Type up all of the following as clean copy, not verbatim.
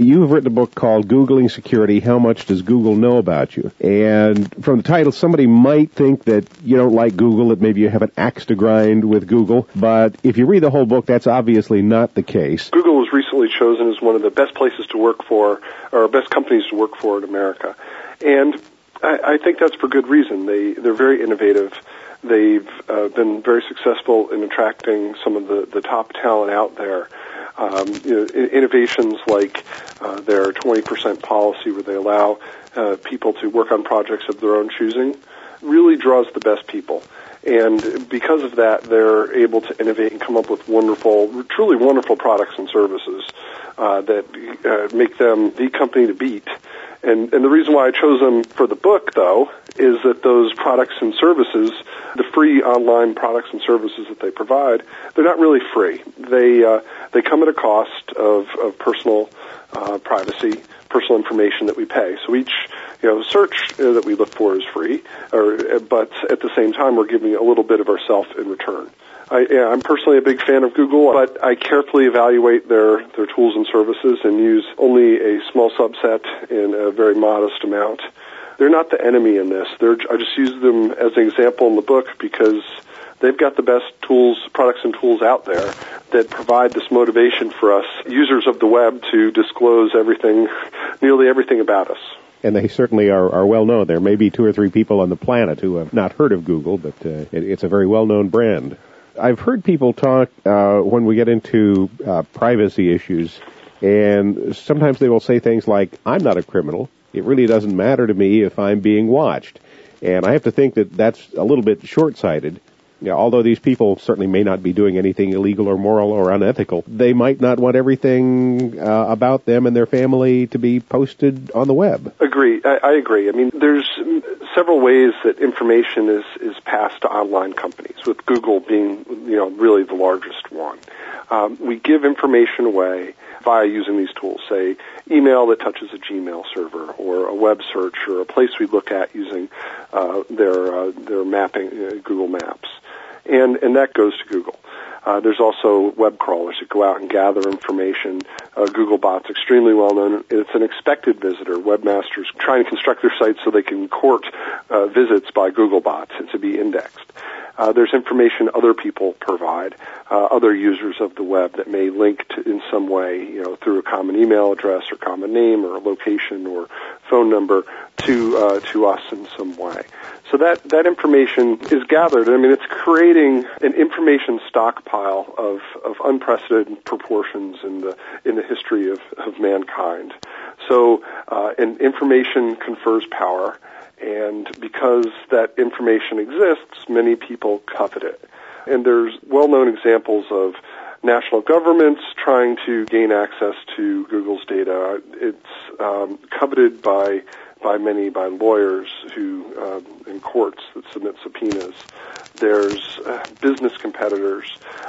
You've written a book called Googling Security, How Much Does Google Know About You? And from the title, somebody might think that you don't like Google, that maybe you have an axe to grind with Google. But if you read the whole book, that's obviously not the case. Google was recently chosen as one of the best places to work for, or best companies to work for in America. And I think that's for good reason. They're very innovative. They've been very successful in attracting some of the top talent out there. Innovations like their 20% policy, where they allow people to work on projects of their own choosing, really draws the best people. And because of that, they're able to innovate and come up with wonderful, truly wonderful products and services that make them the company to beat. And the reason why I chose them for the book, though, is that those products and services, the free online products and services that they provide, they're not really free. They come at a cost of personal privacy, personal information that we pay. So each search that we look for is free, but at the same time we're giving a little bit of ourself in return. I'm personally a big fan of Google, but I carefully evaluate their tools and services and use only a small subset in a very modest amount. They're not the enemy in this. I just use them as an example in the book because they've got the best tools, products and tools out there that provide this motivation for us, users of the web, to disclose everything, nearly everything about us. And they certainly are well known. There may be 2 or 3 people on the planet who have not heard of Google, but it's a very well-known brand. I've heard people talk when we get into privacy issues, and sometimes they will say things like, I'm not a criminal. It really doesn't matter to me if I'm being watched. And I have to think that that's a little bit short-sighted. Although these people certainly may not be doing anything illegal or moral or unethical, they might not want everything about them and their family to be posted on the web. I agree. I mean, there's several ways that information is passed to online companies, with Google being, really the largest one. We give information away via using these tools, say email that touches a Gmail server, or a web search, or a place we look at using their mapping, Google Maps. And that goes to Google. There's also web crawlers that go out and gather information. Googlebot's extremely well known. It's an expected visitor. Webmasters trying to construct their sites so they can court visits by Googlebots and to be indexed. There's information other people provide, other users of the web that may link to, in some way, through a common email address or common name or a location or phone number to us in some way. So that information is gathered. I mean, it's creating an information stockpile of unprecedented proportions in the history of mankind. So, and information confers power. And because that information exists, many people covet it. And there's well-known examples of national governments trying to gain access to Google's data. It's coveted by lawyers who in courts that submit subpoenas. There's business competitors,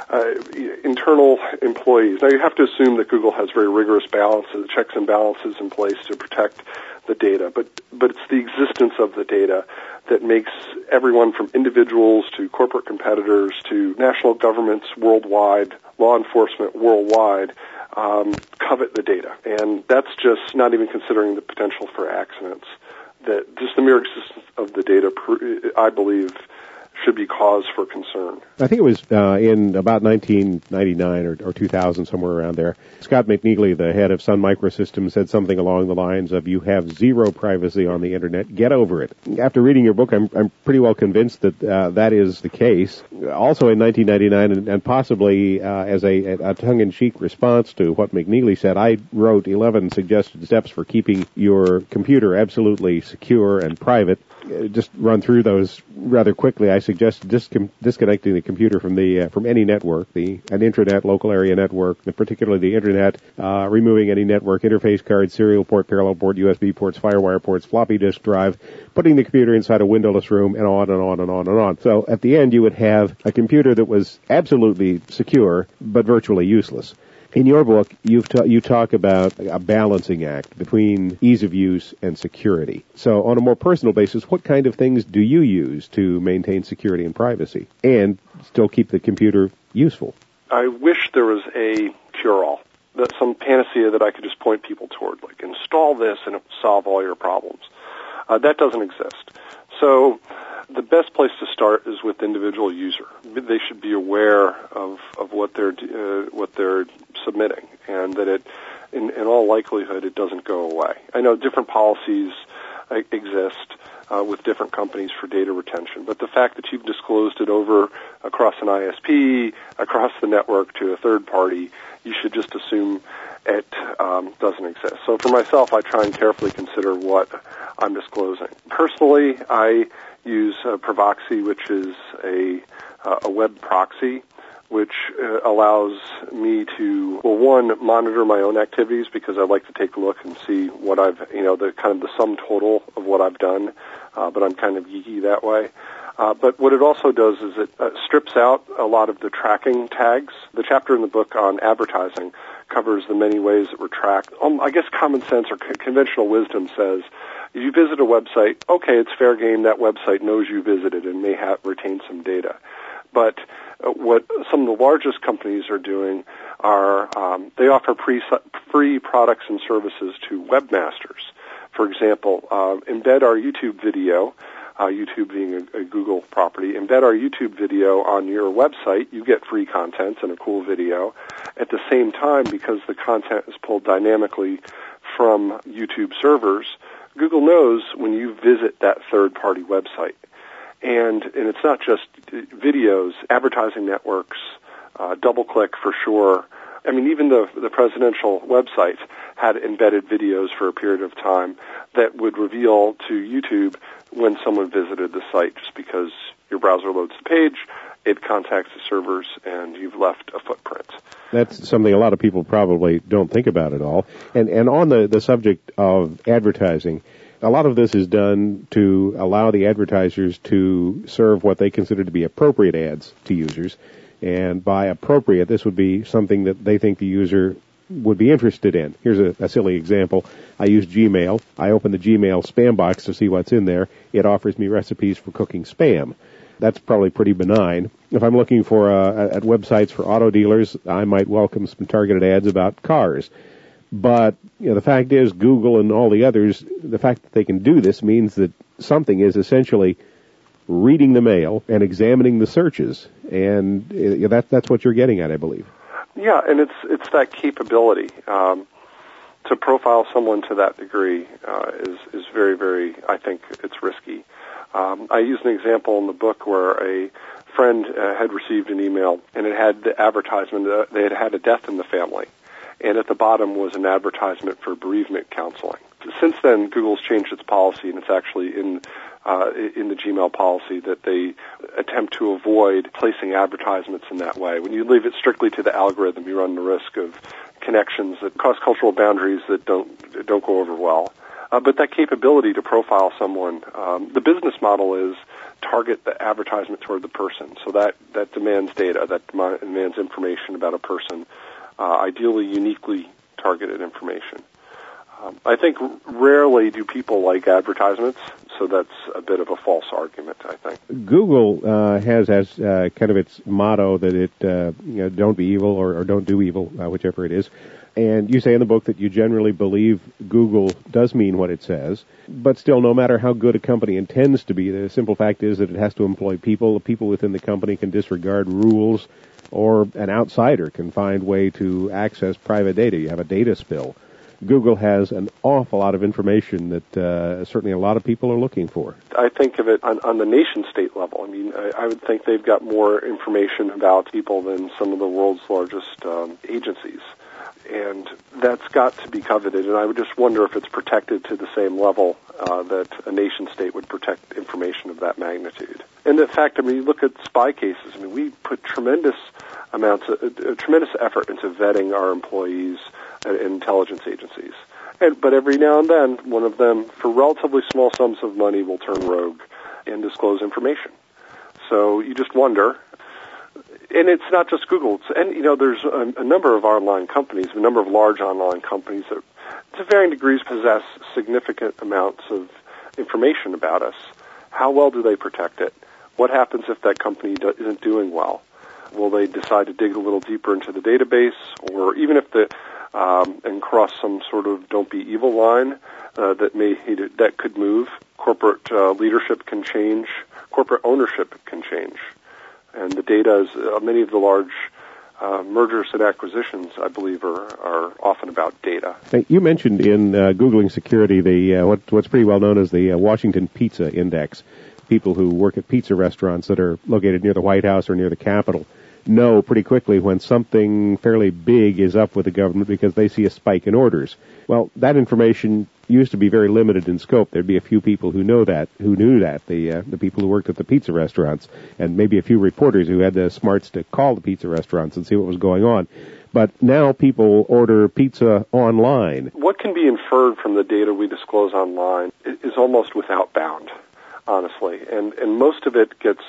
internal employees. Now, you have to assume that Google has very rigorous checks and balances in place to protect the data, but it's the existence of the data that makes everyone from individuals to corporate competitors to national governments worldwide, law enforcement worldwide, covet the data. And that's just not even considering the potential for accidents. That just the mere existence of the data, I believe, should be cause for concern. I think it was in about 1999 or 2000, somewhere around there, Scott McNealy, the head of Sun Microsystems, said something along the lines of, you have zero privacy on the Internet, get over it. After reading your book, I'm pretty well convinced that that is the case. Also in 1999, and possibly as a tongue-in-cheek response to what McNealy said, I wrote 11 suggested steps for keeping your computer absolutely secure and private. Just run through those rather quickly. I suggest disconnecting the computer from any network, an intranet, local area network, particularly the internet, removing any network interface card, serial port, parallel port, USB ports, FireWire ports, floppy disk drive, putting the computer inside a windowless room, and on and on and on and on. So at the end, you would have a computer that was absolutely secure, but virtually useless. In your book, you talk about a balancing act between ease of use and security. So on a more personal basis, what kind of things do you use to maintain security and privacy and still keep the computer useful? I wish there was a cure-all. some panacea that I could just point people toward, like install this and it will solve all your problems. That doesn't exist. So the best place to start is with individual user. They should be aware of what they're submitting, and that in all likelihood, it doesn't go away. I know different policies exist with different companies for data retention, but the fact that you've disclosed it over across an ISP, across the network to a third party, you should just assume it doesn't exist. So for myself, I try and carefully consider what I'm disclosing. Personally, I use Provoxy, which is a web proxy, which allows me to, well, one, monitor my own activities, because I like to take a look and see what I've, the sum total of what I've done, but I'm kind of geeky that way. But what it also does is it strips out a lot of the tracking tags. The chapter in the book on advertising covers the many ways that we're tracked. I guess common sense or conventional wisdom says, if you visit a website, okay, it's fair game. That website knows you visited and may retain some data. But what some of the largest companies are doing are they offer free products and services to webmasters. For example, embed our YouTube video, YouTube being a Google property, embed our YouTube video on your website. You get free content and a cool video. At the same time, because the content is pulled dynamically from YouTube servers, Google knows when you visit that third-party website. And it's not just videos, advertising networks, DoubleClick for sure. I mean, even the presidential websites had embedded videos for a period of time that would reveal to YouTube when someone visited the site, just because your browser loads the page, it contacts the servers, and you've left a footprint. That's something a lot of people probably don't think about at all. And on the subject of advertising, a lot of this is done to allow the advertisers to serve what they consider to be appropriate ads to users. And by appropriate, this would be something that they think the user would be interested in. Here's a silly example. I use Gmail. I open the Gmail spam box to see what's in there. It offers me recipes for cooking spam. That's probably pretty benign. If I'm looking for at websites for auto dealers, I might welcome some targeted ads about cars. But the fact is, Google and all the others, the fact that they can do this means that something is essentially reading the mail and examining the searches, and that's what you're getting at, I believe. Yeah, and it's that capability to profile someone to that degree is very, very. I think it's risky. I use an example in the book where a friend had received an email, and it had the advertisement. They had a death in the family, and at the bottom was an advertisement for bereavement counseling. Since then, Google's changed its policy, and it's actually in the Gmail policy that they attempt to avoid placing advertisements in that way. When you leave it strictly to the algorithm, you run the risk of connections that cross cultural boundaries that don't go over well. But that capability to profile someone, the business model is target the advertisement toward the person. So that demands data, that demands information about a person, ideally uniquely targeted information. I think rarely do people like advertisements, so that's a bit of a false argument, I think. Google has kind of its motto that it don't be evil or don't do evil, whichever it is. And you say in the book that you generally believe Google does mean what it says, but still, no matter how good a company intends to be, the simple fact is that it has to employ people. The people within the company can disregard rules, or an outsider can find a way to access private data. You have a data spill. Google has an awful lot of information that certainly a lot of people are looking for. I think of it on the nation-state level. I mean, I would think they've got more information about people than some of the world's largest agencies. And that's got to be coveted, and I would just wonder if it's protected to the same level that a nation-state would protect information of that magnitude. And in fact, I mean, you look at spy cases. I mean, we put tremendous effort into vetting our employees at intelligence agencies. But every now and then, one of them, for relatively small sums of money, will turn rogue and disclose information. So you just wonder. And it's not just Google. There's a number of online companies, a number of large online companies that, to varying degrees, possess significant amounts of information about us. How well do they protect it? What happens if that company isn't doing well? Will they decide to dig a little deeper into the database? Or even if the and cross some sort of "don't be evil" line that could move. Corporate leadership can change. Corporate ownership can change. And the data is many of the large mergers and acquisitions, I believe, are often about data. You mentioned in Googling security what's pretty well known as the Washington Pizza Index. People who work at pizza restaurants that are located near the White House or near the Capitol know pretty quickly when something fairly big is up with the government because they see a spike in orders. Well, that information used to be very limited in scope. There'd be a few people who knew that, the people who worked at the pizza restaurants, and maybe a few reporters who had the smarts to call the pizza restaurants and see what was going on. But now people order pizza online. What can be inferred from the data we disclose online is almost without bound, honestly, and most of it gets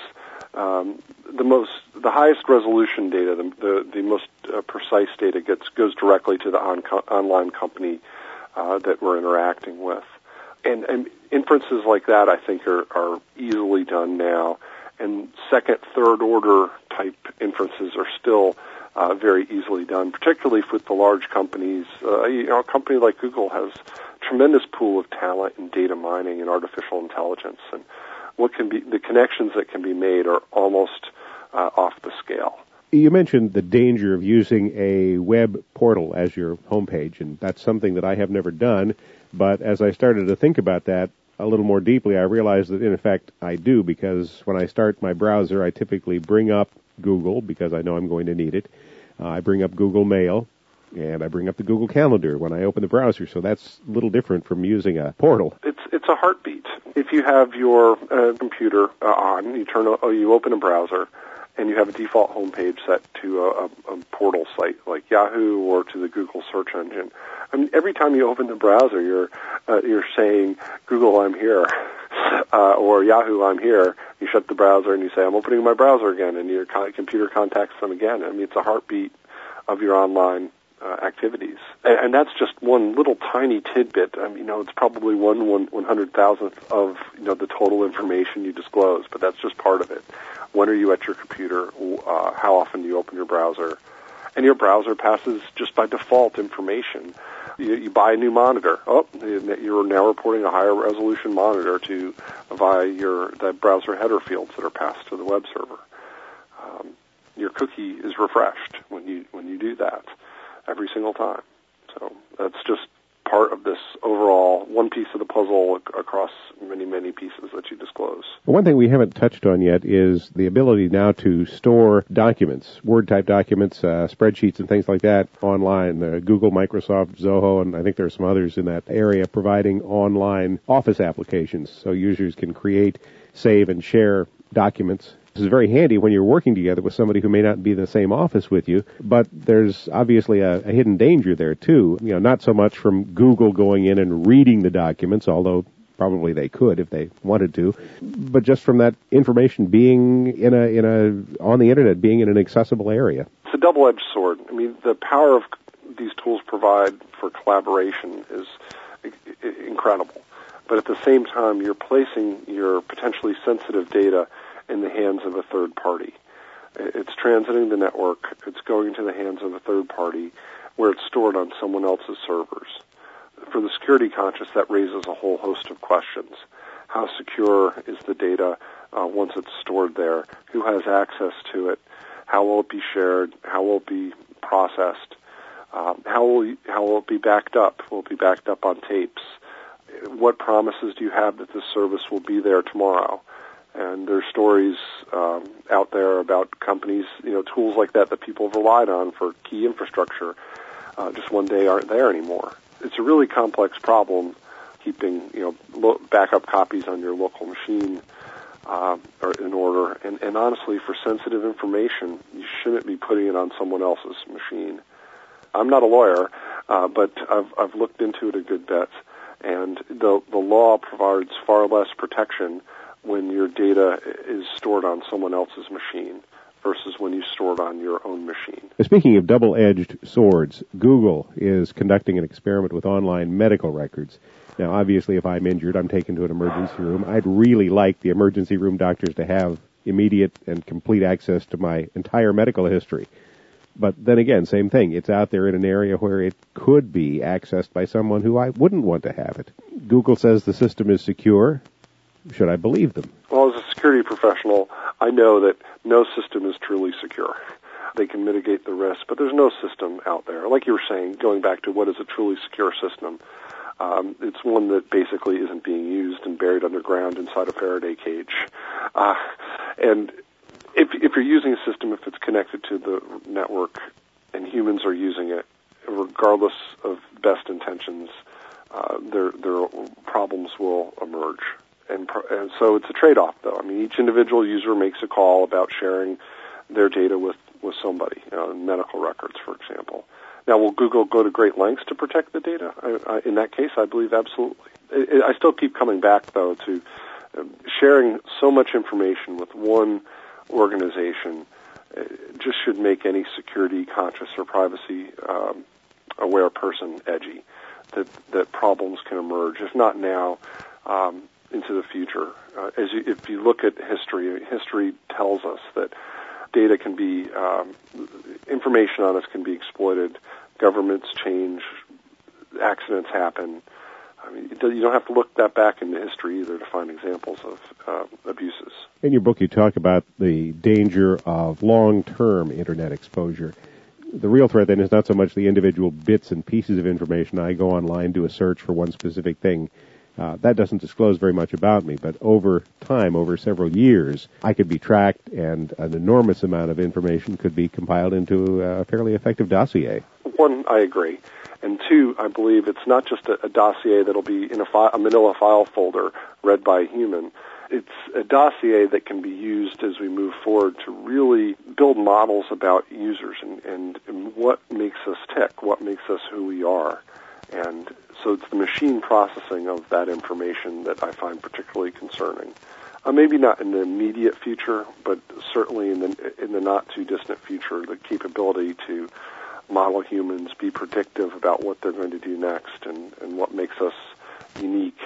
the highest resolution data, the most precise data goes directly to the online company that we're interacting with, and inferences like that I think are easily done now, and second, third order type inferences are still very easily done, particularly with the large companies. A company like Google has a tremendous pool of talent in data mining and artificial intelligence, and the connections that can be made are almost off the scale. You mentioned the danger of using a web portal as your homepage, and that's something that I have never done. But as I started to think about that a little more deeply, I realized that, in effect, I do, because when I start my browser, I typically bring up Google, because I know I'm going to need it. I bring up Google Mail, and I bring up the Google Calendar when I open the browser, so that's a little different from using a portal. It's a heartbeat. If you have your computer on, you open a browser, and you have a default homepage set to a portal site like Yahoo or to the Google search engine. I mean, every time you open the browser, you're saying, Google, I'm here, or Yahoo, I'm here. You shut the browser and you say, I'm opening my browser again, and your computer contacts them again. I mean, it's a heartbeat of your online activities. And that's just one little tiny tidbit. I mean, it's probably 1/100,000th of the total information you disclose, but that's just part of it. When are you at your computer? How often do you open your browser? And your browser passes just by default information. You buy a new monitor. Oh, you're now reporting a higher resolution monitor via the browser header fields that are passed to the web server. Your cookie is refreshed when you do that every single time. So that's just part of this overall one piece of the puzzle across many, many pieces that you disclose. One thing we haven't touched on yet is the ability now to store documents, Word-type documents, spreadsheets, and things like that online. Google, Microsoft, Zoho, and I think there are some others in that area providing online Office applications so users can create, save, and share documents. This is very handy when you're working together with somebody who may not be in the same office with you, but there's obviously a hidden danger there too. Not so much from Google going in and reading the documents, although probably they could if they wanted to, but just from that information being on the internet, being in an accessible area. It's a double-edged sword. I mean, the power of these tools provide for collaboration is incredible, but at the same time, you're placing your potentially sensitive data in the hands of a third party. It's transiting the network. It's going into the hands of a third party where it's stored on someone else's servers. For the security conscious, that raises a whole host of questions. How secure is the data once it's stored there? Who has access to it? How will it be shared? How will it be processed? How will it be backed up? Will it be backed up on tapes? What promises do you have that this service will be there tomorrow? And there's stories out there about companies, tools like that people have relied on for key infrastructure, just one day aren't there anymore. It's a really complex problem, keeping backup copies on your local machine are in order. And honestly, for sensitive information, you shouldn't be putting it on someone else's machine. I'm not a lawyer, but I've looked into it a good bit, and the law provides far less protection when your data is stored on someone else's machine versus when you store it on your own machine. Speaking of double-edged swords, Google is conducting an experiment with online medical records. Now, obviously, if I'm injured, I'm taken to an emergency room. I'd really like the emergency room doctors to have immediate and complete access to my entire medical history. But then again, same thing. It's out there in an area where it could be accessed by someone who I wouldn't want to have it. Google says the system is secure. Should I believe them? Well, as a security professional, I know that no system is truly secure. They can mitigate the risk, but there's no system out there. Like you were saying, going back to what is a truly secure system, it's one that basically isn't being used and buried underground inside a Faraday cage. And if you're using a system, if it's connected to the network and humans are using it, regardless of best intentions, their problems will emerge. And so it's a trade-off, though. I mean, each individual user makes a call about sharing their data with somebody, medical records, for example. Now, will Google go to great lengths to protect the data? In that case, I believe absolutely. I still keep coming back, though, to sharing so much information with one organization just should make any security-conscious or privacy-aware person edgy, that problems can emerge, if not now, into the future. If you look at history tells us that data can be, information on us can be exploited, governments change, accidents happen. I mean, you don't have to look that back into history either to find examples of abuses. In your book, you talk about the danger of long-term Internet exposure. The real threat, then, is not so much the individual bits and pieces of information. I go online, do a search for one specific thing. That doesn't disclose very much about me, but over time, over several years, I could be tracked and an enormous amount of information could be compiled into a fairly effective dossier. One, I agree. And two, I believe it's not just a dossier that'll be in a manila file folder read by a human. It's a dossier that can be used as we move forward to really build models about users and what makes us tick, what makes us who we are. And so it's the machine processing of that information that I find particularly concerning. Maybe not in the immediate future, but certainly in the not too distant future, the capability to model humans, be predictive about what they're going to do next, and what makes us unique.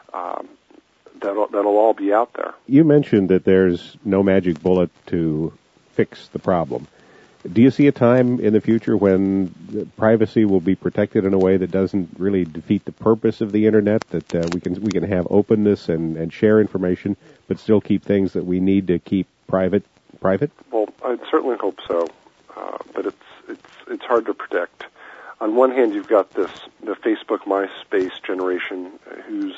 That'll all be out there. You mentioned that there's no magic bullet to fix the problem. Do you see a time in the future when privacy will be protected in a way that doesn't really defeat the purpose of the Internet, that we can have openness and share information, but still keep things that we need to keep private? Well, I certainly hope so, but it's hard to predict. On one hand, you've got the Facebook, MySpace generation who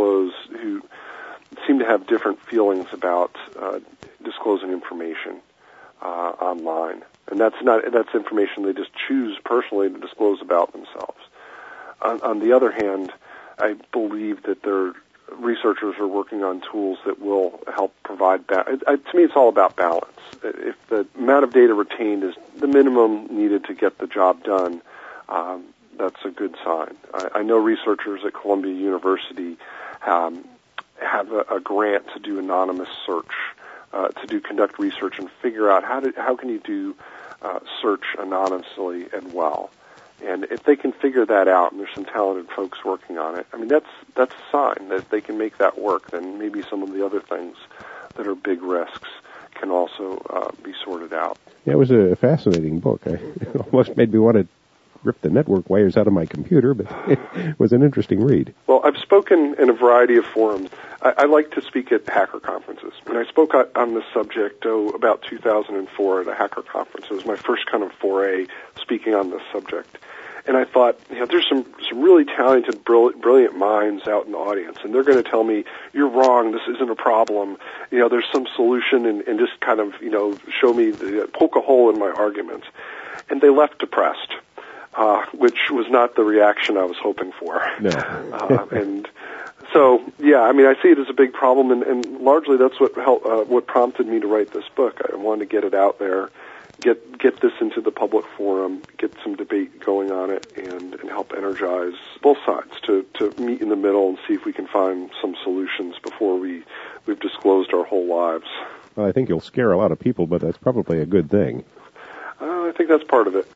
seem to have different feelings about disclosing information online. And that's information they just choose personally to disclose about themselves. On the other hand, I believe that their researchers are working on tools that will help provide to me, it's all about balance. If the amount of data retained is the minimum needed to get the job done, that's a good sign. I know researchers at Columbia University have a grant to do anonymous search, to conduct research and figure out how can you do search anonymously and well. And if they can figure that out, and there's some talented folks working on it, I mean, that's a sign that if they can make that work, then maybe some of the other things that are big risks can also be sorted out. Yeah, it was a fascinating book. It almost made me want to rip the network wires out of my computer, but it was an interesting read. Well, I've spoken in a variety of forums. I like to speak at hacker conferences. And I spoke on this subject about 2004 at a hacker conference. It was my first kind of foray speaking on this subject. And I thought, there's some really talented, brilliant minds out in the audience, and they're going to tell me, you're wrong, this isn't a problem, there's some solution, and just kind of, show me, poke a hole in my arguments. And they left depressed. Which was not the reaction I was hoping for. No. And so, I mean, I see it as a big problem, and largely that's what prompted me to write this book. I wanted to get it out there, get this into the public forum, get some debate going on it, and help energize both sides to meet in the middle and see if we can find some solutions before we've disclosed our whole lives. Well, I think you'll scare a lot of people, but that's probably a good thing. I think that's part of it.